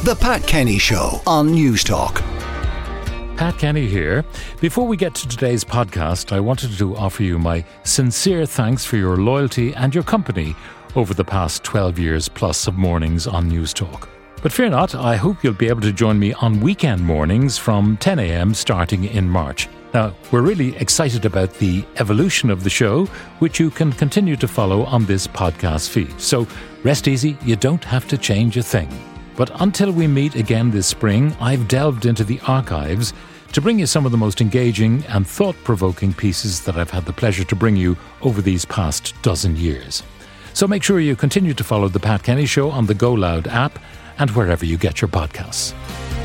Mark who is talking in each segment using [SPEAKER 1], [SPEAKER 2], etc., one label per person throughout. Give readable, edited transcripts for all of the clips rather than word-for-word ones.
[SPEAKER 1] The Pat Kenny Show on News Talk.
[SPEAKER 2] Pat Kenny here. Before we get to today's podcast, I wanted to offer you my sincere thanks for your loyalty and your company over the past 12 years plus of mornings on News Talk. But fear not, I hope you'll be able to join me on weekend mornings from 10 a.m. starting in March. Now, we're really excited about the evolution of the show, which you can continue to follow on this podcast feed. So rest easy, you don't have to change a thing. But until we meet again this spring, I've delved into the archives to bring you some of the most engaging and thought-provoking pieces that I've had the pleasure to bring you over these past dozen years. So make sure you continue to follow The Pat Kenny Show on the Go Loud app and wherever you get your podcasts.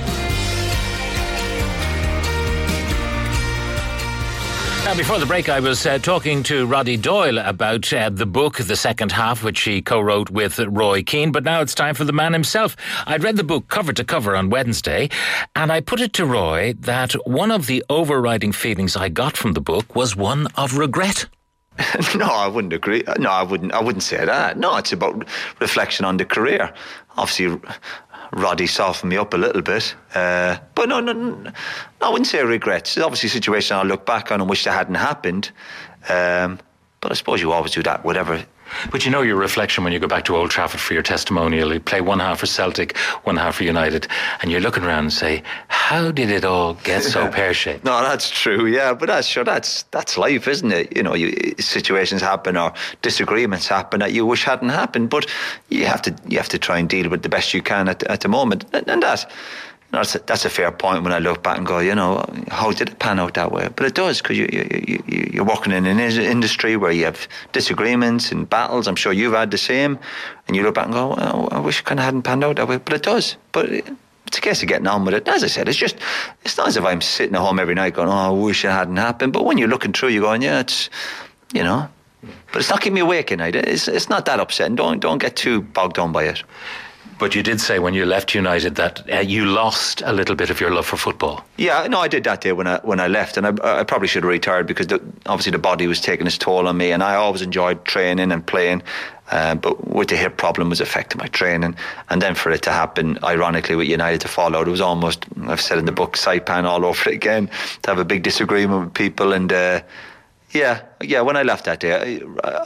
[SPEAKER 3] Now, before the break, I was talking to Roddy Doyle about the book, the second half, which he co-wrote with Roy Keane. But now it's time for the man himself. I'd read the book cover to cover on Wednesday, and I put it to Roy that one of the overriding feelings I got from the book was one of regret.
[SPEAKER 4] No, I wouldn't agree. No, I wouldn't say that. No, it's about reflection on the career. Obviously, Roddy softened me up a little bit. But no, I wouldn't say regrets. It's obviously a situation I look back on and wish that hadn't happened. But I suppose you always do that, whatever.
[SPEAKER 3] But you know your reflection when you go back to Old Trafford for your testimonial. You play one half for Celtic, one half for United, and you're looking around and say, how did it all get so pear-shaped?
[SPEAKER 4] No, that's true, yeah. But that's life, isn't it? You know, situations happen or disagreements happen that you wish hadn't happened. But you have to try and deal with the best you can at the moment. And that... No, that's a fair point when I look back and go, you know, how did it pan out that way? But it does, because you're working in an industry where you have disagreements and battles. I'm sure you've had the same. And you look back and go, well, I wish it kind of hadn't panned out that way. But it does. But it's a case of getting on with it. As I said, it's not as if I'm sitting at home every night going, I wish it hadn't happened. But when you're looking through, you're going, yeah, it's, you know. But it's not keeping me awake at night. It's not that upsetting. Don't get too bogged down by it.
[SPEAKER 3] But you did say when you left United that you lost a little bit of your love for football.
[SPEAKER 4] Yeah, no, I did that day when I left, and I probably should have retired because obviously the body was taking its toll on me, and I always enjoyed training and playing, but with the hip problem was affecting my training, and then for it to happen, ironically, with United to fall out, it was almost, I've said in the book, Saipan all over it again, to have a big disagreement with people, and yeah, when I left that day,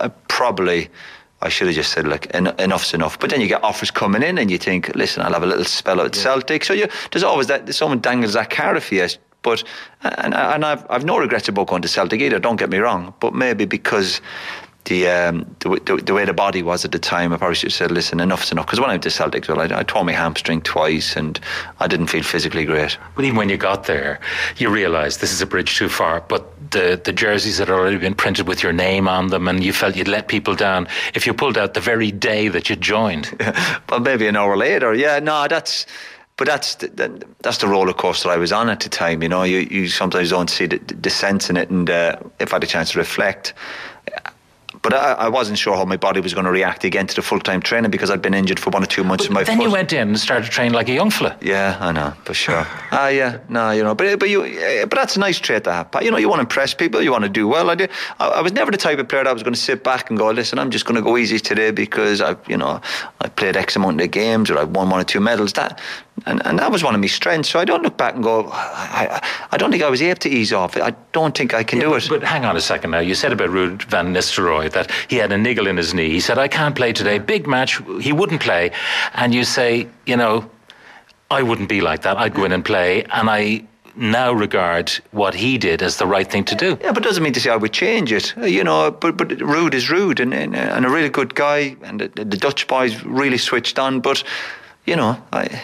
[SPEAKER 4] I should have just said, look, enough's enough. But then you get offers coming in and you think, listen, I'll have a little spell at Celtic. So there's always that, someone dangles that carrot for you. But, and I've no regrets about going to Celtic either, don't get me wrong. But maybe because the way the body was at the time, I probably should have said, listen, enough's enough. Because when I went to Celtic, well, I tore my hamstring twice and I didn't feel physically great.
[SPEAKER 3] But even when you got there, you realised this is a bridge too far. But the jerseys had already been printed with your name on them and you felt you'd let people down if you pulled out the very day that you joined.
[SPEAKER 4] Well, maybe an hour later. Yeah, no, that's the roller coaster I was on at the time. You know, you sometimes don't see the sense in it. And if I had a chance to reflect... But I wasn't sure how my body was going to react again to the full-time training because I'd been injured for 1 or 2 months in my foot.
[SPEAKER 3] Then you went in and started training like a young fella.
[SPEAKER 4] Yeah, I know, for sure. Yeah, no, you know, but that's a nice trait to have. You know, you want to impress people, you want to do well. I was never the type of player that was going to sit back and go, listen, I'm just going to go easy today because I played X amount of games or I won 1 or 2 medals. And that was one of my strengths. So I don't look back and go, I don't think I was able to ease off. I don't think I can do it.
[SPEAKER 3] But hang on a second now. You said about Ruud van Nistelrooy that he had a niggle in his knee. He said, I can't play today. Big match. He wouldn't play. And you say, you know, I wouldn't be like that. I'd go in and play. And I now regard what he did as the right thing to do.
[SPEAKER 4] Yeah, but it doesn't mean to say I would change it. You know, but Ruud is Ruud and a really good guy. And the Dutch boys really switched on. But, you know,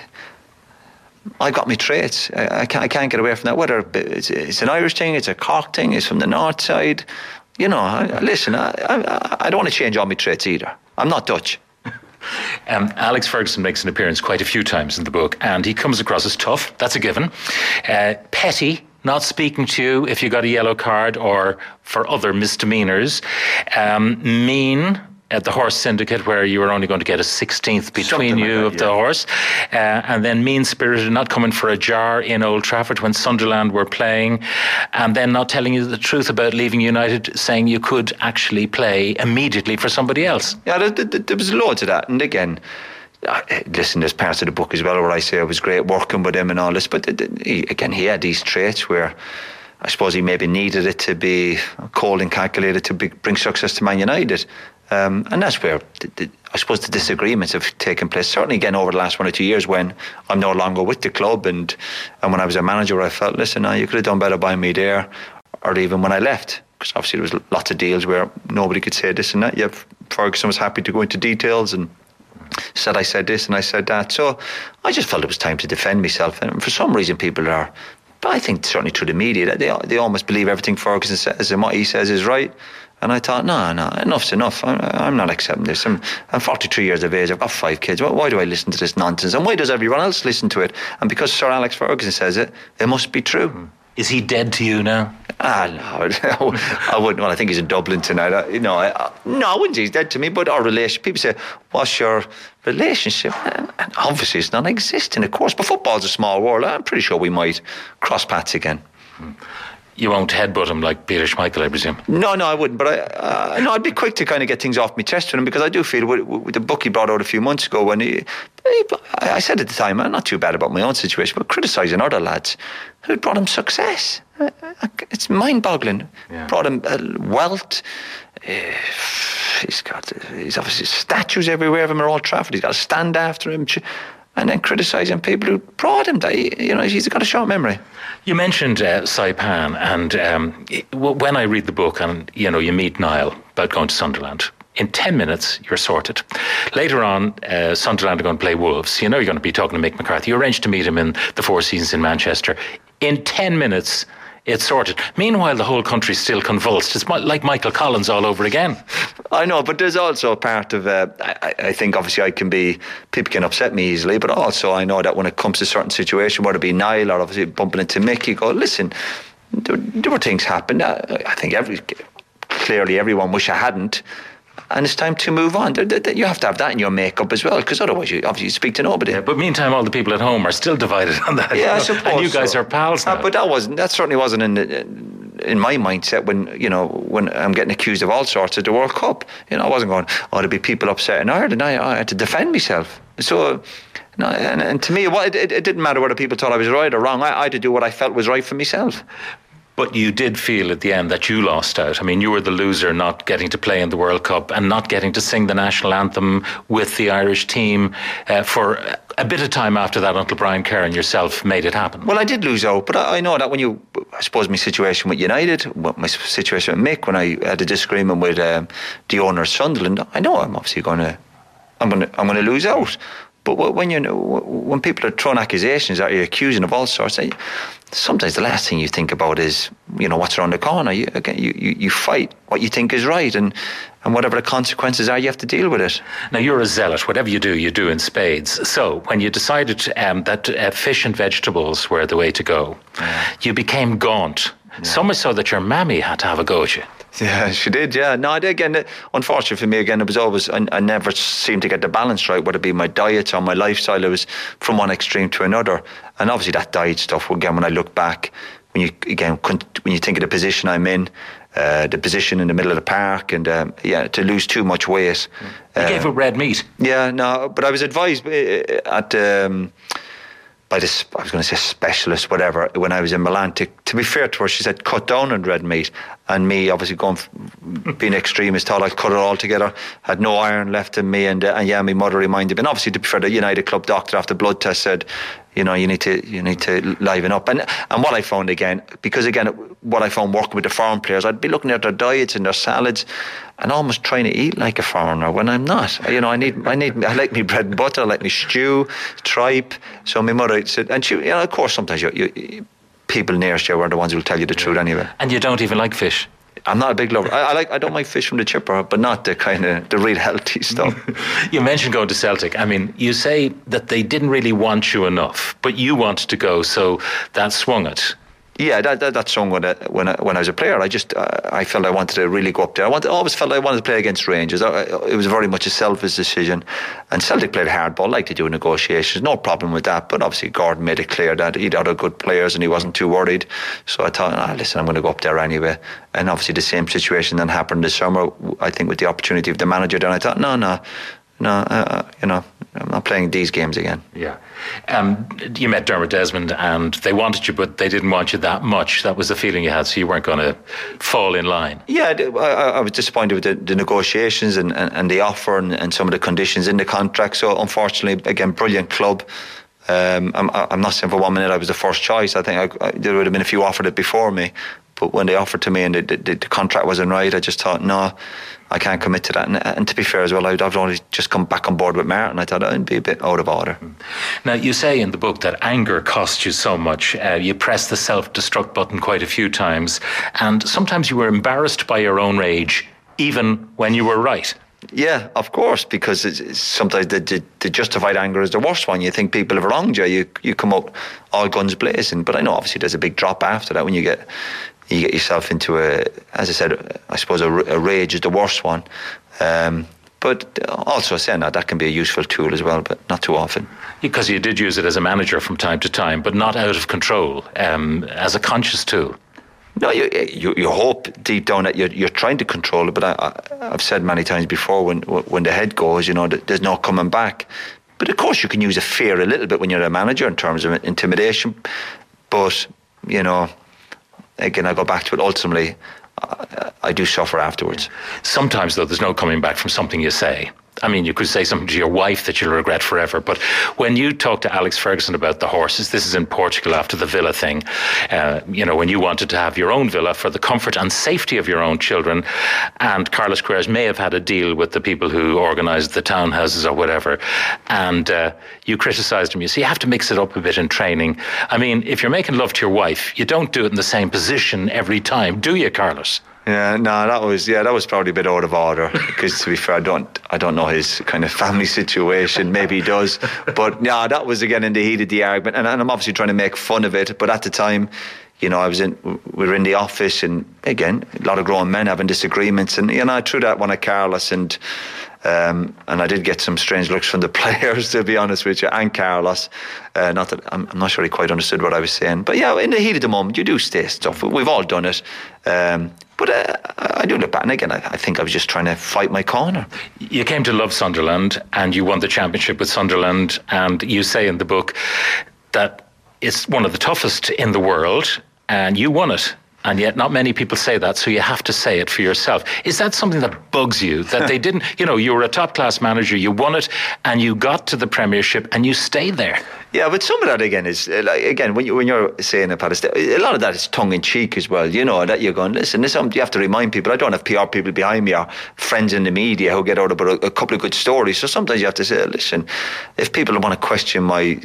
[SPEAKER 4] I got my traits. I can't get away from that. Whether it's an Irish thing, it's a Cork thing, it's from the north side. You know, I don't want to change all my traits either. I'm not Dutch.
[SPEAKER 3] Alex Ferguson makes an appearance quite a few times in the book, and he comes across as tough. That's a given. Petty, not speaking to you if you got a yellow card or for other misdemeanors. Mean. At the Horse Syndicate, where you were only going to get a 16th between you of the horse, and then mean-spirited, not coming for a jar in Old Trafford when Sunderland were playing, and then not telling you the truth about leaving United, saying you could actually play immediately for somebody else.
[SPEAKER 4] Yeah, there was loads of that. And again, listen, there's parts of the book as well where I say it was great working with him and all this, but he had these traits where I suppose he maybe needed it to be cold and calculated to bring success to Man United. And that's where I suppose the disagreements have taken place, certainly again over the last 1 or 2 years when I'm no longer with the club, and when I was a manager I felt, listen, you could have done better by me there, or even when I left, because obviously there was lots of deals where nobody could say this and that. Yeah, Ferguson was happy to go into details and said I said this and I said that, so I just felt it was time to defend myself. And for some reason people are, but I think certainly through the media, they almost believe everything Ferguson says and what he says is right. And I thought, no, enough's enough. I'm not accepting this. I'm 43 years of age. I've got 5 kids. Why do I listen to this nonsense? And why does everyone else listen to it? And because Sir Alex Ferguson says it, it must be true.
[SPEAKER 3] Is he dead to you now?
[SPEAKER 4] No, I wouldn't. Well, I think he's in Dublin tonight. I wouldn't say he's dead to me, but our relationship, people say, what's your relationship? And obviously it's non-existent, of course, but football's a small world. I'm pretty sure we might cross paths again.
[SPEAKER 3] You won't headbutt him like Peter Schmeichel, I presume?
[SPEAKER 4] No, I wouldn't. But I'd be quick to kind of get things off my chest with him, because I do feel with the book he brought out a few months ago, when I said at the time, I'm not too bad about my own situation, but criticising other lads who brought him success. It's mind-boggling. Yeah. Brought him wealth. He's obviously statues everywhere of him at Old Trafford. He's got a stand after him. And then criticising people who brought him. He's got a short memory.
[SPEAKER 3] You mentioned Saipan, and when I read the book and you meet Niall about going to Sunderland, in 10 minutes you're sorted. Later on, Sunderland are going to play Wolves. You're going to be talking to Mick McCarthy. You arranged to meet him in the Four Seasons in Manchester. In 10 minutes, it's sorted. Meanwhile, the whole country's still convulsed. It's like Michael Collins all over again.
[SPEAKER 4] I know, but there's also a part of, I think obviously people can upset me easily, but also I know that when it comes to certain situation, whether it be Niall or obviously bumping into Mick, you go, listen, there were things happen. I think clearly everyone wish I hadn't. And it's time to move on. You have to have that in your makeup as well, because otherwise you obviously speak to nobody.
[SPEAKER 3] Yeah, but meantime, all the people at home are still divided on that.
[SPEAKER 4] Yeah, I suppose.
[SPEAKER 3] And you guys are pals now.
[SPEAKER 4] But that certainly wasn't in my mindset when I'm getting accused of all sorts at the World Cup. I wasn't going, there'd be people upset in Ireland. I had to defend myself. So, and to me, it didn't matter whether people thought I was right or wrong. I had to do what I felt was right for myself.
[SPEAKER 3] But you did feel at the end that you lost out. I mean, you were the loser, not getting to play in the World Cup and not getting to sing the national anthem with the Irish team for a bit of time after that, until Brian Kerr and yourself made it happen.
[SPEAKER 4] Well, I did lose out, but I know that I suppose my situation with United, my situation with Mick, when I had a disagreement with the owner of Sunderland, I know I'm obviously going to lose out. But when people are throwing accusations at you, accusing of all sorts, sometimes the last thing you think about is what's around the corner. You fight what you think is right, and whatever the consequences are, you have to deal with it.
[SPEAKER 3] Now, you're a zealot. Whatever you do in spades. So when you decided that fish and vegetables were the way to go, you became gaunt. Yeah. So much so that your mammy had to have a go at you.
[SPEAKER 4] Yeah, she did, yeah. No, again, unfortunately for me, again, it was always, I never seemed to get the balance right, whether it be my diet or my lifestyle. It was from one extreme to another. And obviously that diet stuff, again, when I look back, when you think of the position I'm in, the position in the middle of the park, and to lose too much weight.
[SPEAKER 3] You gave up red meat.
[SPEAKER 4] Yeah, no, but I was advised by this, I was going to say specialist, whatever, when I was in Milan, to be fair to her, she said cut down on red meat, and me obviously being extremist, thought I'd cut it all together, had no iron left in me, and my mother reminded me, and obviously to be fair, the United club doctor after blood test said, you need to liven up, and what I found what I found working with the foreign players, I'd be looking at their diets and their salads and almost trying to eat like a foreigner when I'm not. I like me bread and butter, I like me stew, tripe. So my mother said, and she, of course, sometimes you people nearest you are the ones who will tell you the truth anyway.
[SPEAKER 3] And you don't even like fish?
[SPEAKER 4] I'm not a big lover. I don't mind fish from the chipper, but not the kind of the real healthy stuff.
[SPEAKER 3] You mentioned going to Celtic. I mean, you say that they didn't really want you enough, but you wanted to go, so that swung it.
[SPEAKER 4] Yeah, that swung when I was a player. I felt I wanted to really go up there. Always felt I wanted to play against Rangers. It was very much a selfish decision. And Celtic played hardball, like to do negotiations. No problem with that. But obviously Gordon made it clear that he'd other good players and he wasn't too worried. So I thought, listen, I'm going to go up there anyway. And obviously the same situation then happened this summer, I think, with the opportunity of the manager. Then I thought, no. no, I'm not playing these games again.
[SPEAKER 3] Yeah. You met Dermot Desmond and they wanted you, but they didn't want you that much. That was the feeling you had, so you weren't going to fall in line.
[SPEAKER 4] Yeah, I was disappointed with the negotiations and the offer and some of the conditions in the contract. So unfortunately, again, brilliant club. I'm not saying for 1 minute I was the first choice. I think there would have been a few offered it before me. But when they offered to me and the contract wasn't right, I just thought, no, I can't commit to that. And to be fair as well, I've only just come back on board with Martin. I thought I'd be a bit out of order.
[SPEAKER 3] Now, you say in the book that anger cost you so much. You pressed the self-destruct button quite a few times. And sometimes you were embarrassed by your own rage, even when you were right.
[SPEAKER 4] Yeah, of course, because it's sometimes the justified anger is the worst one. You think people have wronged you. You come up all guns blazing. But I know obviously there's a big drop after that when you get yourself into as I said, I suppose a rage is the worst one. But also saying that can be a useful tool as well, but not too often.
[SPEAKER 3] Because you did use it as a manager from time to time, but not out of control, as a conscious tool.
[SPEAKER 4] No, you hope deep down that you're trying to control it, but I've said many times before when the head goes, there's no coming back. But of course you can use a fear a little bit when you're a manager in terms of intimidation. But, again, I go back to it. Ultimately, I do suffer afterwards.
[SPEAKER 3] Sometimes, though, there's no coming back from something you say. I mean, you could say something to your wife that you'll regret forever. But when you talk to Alex Ferguson about the horses, this is in Portugal after the villa thing, when you wanted to have your own villa for the comfort and safety of your own children, and Carlos Queiroz may have had a deal with the people who organised the townhouses or whatever, and you criticised him. You say you have to mix it up a bit in training. I mean, if you're making love to your wife, you don't do it in the same position every time, do you, Carlos?
[SPEAKER 4] Yeah, no, that was probably a bit out of order because, to be fair, I don't know his kind of family situation. Maybe he does, but no, that was again in the heat of the argument, and I'm obviously trying to make fun of it. But at the time, we were in the office, and again, a lot of grown men having disagreements, and I threw that one at Carlos, and I did get some strange looks from the players, to be honest with you, and Carlos. Not that I'm not sure he quite understood what I was saying, but yeah, in the heat of the moment, you do say stuff. We've all done it. But I do look back, and again, I think I was just trying to fight my corner.
[SPEAKER 3] You came to love Sunderland, and you won the championship with Sunderland, and you say in the book that it's one of the toughest in the world, and you won it. And yet not many people say that, so you have to say it for yourself. Is that something that bugs you, that they didn't, you were a top-class manager, you won it, and you got to the Premiership, and you stayed there?
[SPEAKER 4] Yeah, but some of that, again, is, again, when you're saying it, Pat, a lot of that is tongue-in-cheek as well, that you're going, listen, this you have to remind people, I don't have PR people behind me or friends in the media who get out about a couple of good stories, so sometimes you have to say, listen, if people want to question my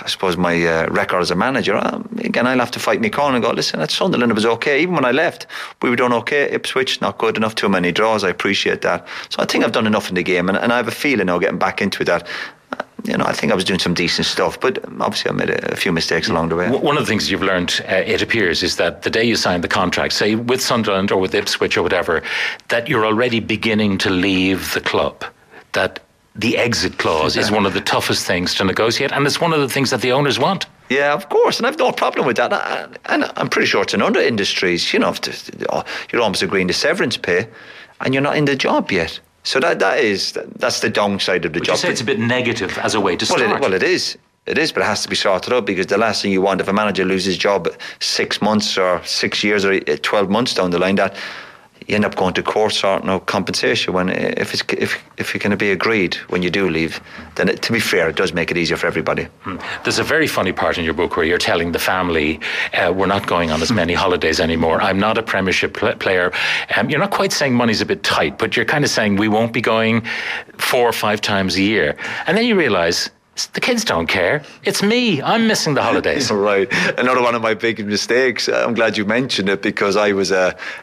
[SPEAKER 4] record as a manager, again, I'll have to fight my corner and go, listen, at Sunderland it was okay, even when I left, we were doing okay, Ipswich, not good enough, too many draws, I appreciate that. So I think I've done enough in the game, and I have a feeling now getting back into that, I think I was doing some decent stuff, but obviously I made a few mistakes along the way.
[SPEAKER 3] One of the things you've learned, it appears, is that the day you sign the contract, say with Sunderland or with Ipswich or whatever, that you're already beginning to leave the club, that the exit clause is one of the toughest things to negotiate, and it's one of the things that the owners want.
[SPEAKER 4] Yeah, of course, and I've no problem with that. And I'm pretty sure it's in other industries, you're almost agreeing to severance pay, and you're not in the job yet. So that's the downside of the job.
[SPEAKER 3] You say it's a bit negative as a way to start.
[SPEAKER 4] Well, it is. It is, but it has to be sorted out, because the last thing you want if a manager loses his job 6 months or 6 years or 12 months down the line, that you end up going to court sorting out compensation when if it can be agreed when you do leave, then to be fair, it does make it easier for everybody.
[SPEAKER 3] There's a very funny part in your book where you're telling the family, we're not going on as many holidays anymore. I'm not a Premiership player. You're not quite saying money's a bit tight, but you're kind of saying we won't be going 4 or 5 times a year. And then you realise the kids don't care. It's me. I'm missing the holidays.
[SPEAKER 4] Right. Another one of my big mistakes. I'm glad you mentioned it, because I was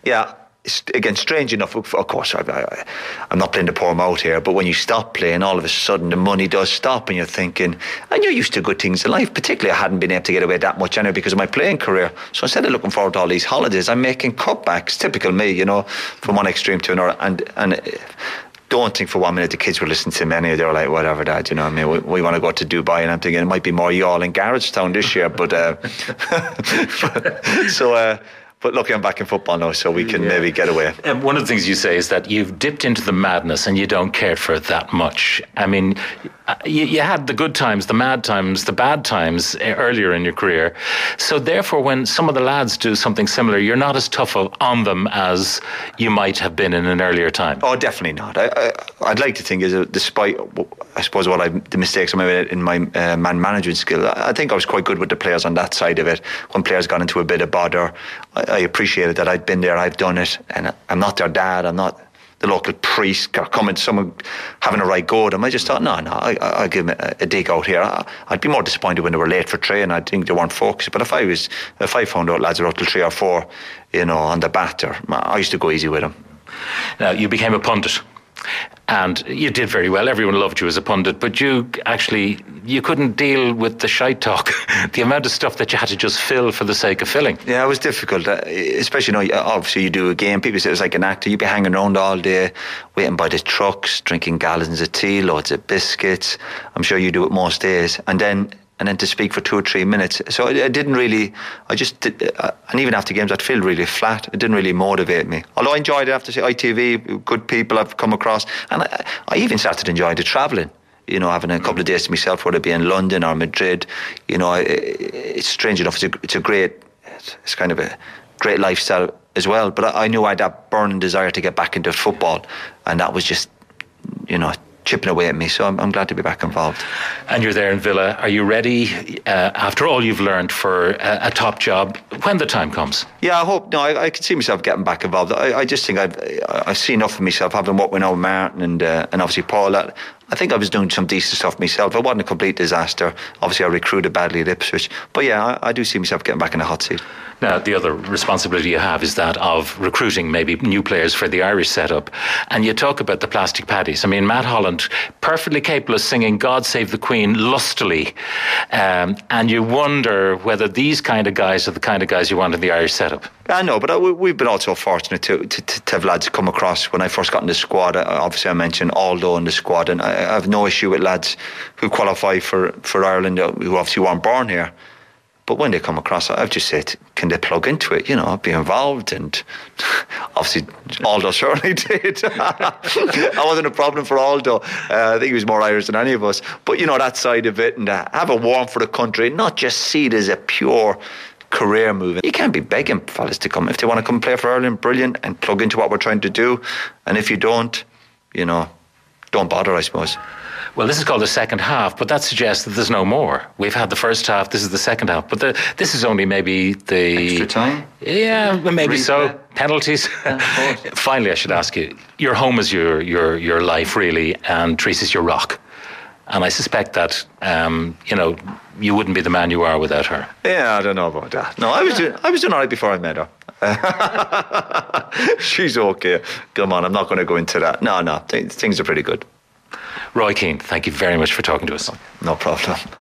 [SPEAKER 4] again, strange enough, of course, I'm not playing the poor mouth here, but when you stop playing, all of a sudden the money does stop, and you're thinking, and you're used to good things in life. Particularly, I hadn't been able to get away that much anyway because of my playing career. So instead of looking forward to all these holidays, I'm making cutbacks. Typical me, from one extreme to another. And don't think for 1 minute the kids were listening to me. They were like, whatever, Dad, we want to go to Dubai, and I'm thinking it might be more y'all in Garage Town this year, but But luckily I'm back in football now, so we can maybe get away.
[SPEAKER 3] And one of the things you say is that you've dipped into the madness and you don't care for it that much. I mean, you had the good times, the mad times, the bad times earlier in your career. So therefore, when some of the lads do something similar, you're not as tough on them as you might have been in an earlier time.
[SPEAKER 4] Oh, definitely not. I'd like to think, despite, I suppose, the mistakes I made in my man management skill, I think I was quite good with the players on that side of it. When players got into a bit of bother, I appreciated that I'd been there, I've done it, and I'm not their dad, I'm not the local priest coming, someone having a right go at them. I just thought, no, I'll give them a dig out here. I'd be more disappointed when they were late for training. I'd think they weren't focused. But if I found out lads were up to 3 or 4, on the batter, I used to go easy with them.
[SPEAKER 3] Now, you became a pundit. And you did very well. Everyone loved you as a pundit, but you couldn't deal with the shite talk, the amount of stuff that you had to just fill for the sake of filling.
[SPEAKER 4] Yeah, it was difficult, especially, obviously you do a game, people say it's like an actor, you'd be hanging around all day, waiting by the trucks, drinking gallons of tea, loads of biscuits. I'm sure you do it most days. And then to speak for 2 or 3 minutes. So I didn't really, and even after games, I'd feel really flat. It didn't really motivate me. Although I enjoyed it, I have to say, ITV, good people I've come across. And I even started enjoying the travelling. Having a couple of days to myself, whether it be in London or Madrid. It's strange enough, it's kind of a great lifestyle as well. But I knew I had that burning desire to get back into football. And that was just, chipping away at me, so I'm glad to be back involved.
[SPEAKER 3] And you're there in Villa. Are you ready, after all you've learned, for a top job when the time comes?
[SPEAKER 4] Yeah, I hope. No, I can see myself getting back involved. I just think I've seen enough of myself, having worked with Martin and obviously Paul. I think I was doing some decent stuff myself. It wasn't a complete disaster. Obviously, I recruited badly at Ipswich. But yeah, I do see myself getting back in the hot seat.
[SPEAKER 3] Now, the other responsibility you have is that of recruiting maybe new players for the Irish setup. And you talk about the plastic paddies. I mean, Matt Holland, perfectly capable of singing God Save the Queen lustily. And you wonder whether these kind of guys are the kind of guys you want in the Irish setup.
[SPEAKER 4] I know, but we've been also fortunate to have lads come across. When I first got in the squad, obviously I mentioned Aldo in the squad, and I have no issue with lads who qualify for Ireland, who obviously weren't born here. But when they come across, I've just said, can they plug into it, be involved? And obviously, Aldo certainly did. I wasn't a problem for Aldo. I think he was more Irish than any of us. But, that side of it, and have a warmth for the country, not just see it as a pure career move. You can't be begging fellas to come. If they want to come play for Ireland, brilliant, and plug into what we're trying to do. And if you don't, don't bother, I suppose.
[SPEAKER 3] Well, this is called the second half, but that suggests that there's no more. We've had the first half, this is the second half, but this is only maybe the...
[SPEAKER 4] Extra time?
[SPEAKER 3] Yeah, maybe so. Penalties. Finally, I should ask you, your home is your life, really, and Teresa is your rock. And I suspect that, you wouldn't be the man you are without her.
[SPEAKER 4] Yeah, I don't know about that. No, I was doing all right before I met her. She's okay. Come on, I'm not going to go into that. No, things are pretty good.
[SPEAKER 3] Roy Keane, thank you very much for talking to us.
[SPEAKER 4] No problem.